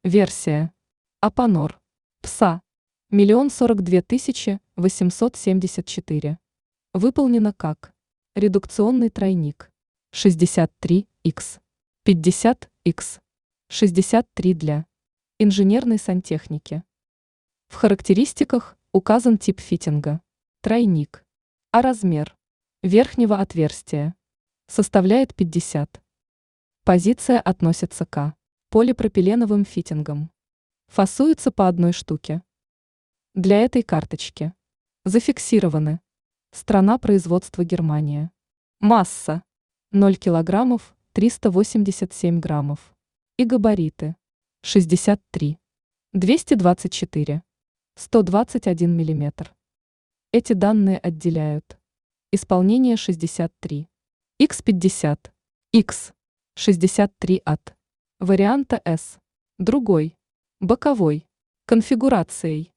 Версия. Апанор. ПСА. 1 042 874. Выполнено как редукционный тройник. 63Х. 50Х. 63 для инженерной сантехники. В характеристиках указан тип фитинга. Тройник. А размер верхнего отверстия составляет 50. Позиция относится к полипропиленовым фитингам. Фасуется по одной штуке. Для этой карточки зафиксированы: страна производства Германия. Масса 0 килограммов 387 граммов. И габариты 63, 224, 121 миллиметр. Эти данные отделяют исполнение 63, Х50, Х63 от варианта С, другой, боковой, конфигурацией